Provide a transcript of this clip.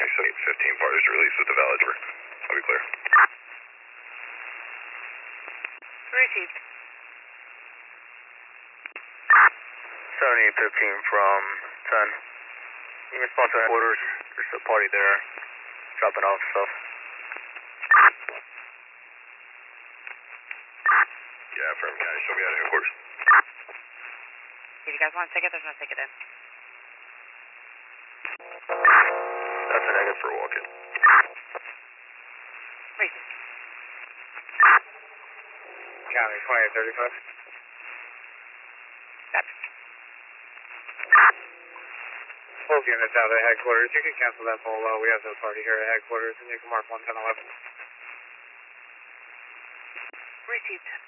County 715 parties released with the valid tour. I'll be clear. Received. 7815 from 10. You can sponsor headquarters. There's a party there. Dropping off stuff. Yeah, from County, show me out of headquarters. If you guys want a ticket, there's no ticket in. That's a negative for a walk-in. Received. County 2835. That's Both units out at headquarters. You can cancel that poll. We have no party here at headquarters, and you can mark 11011. received.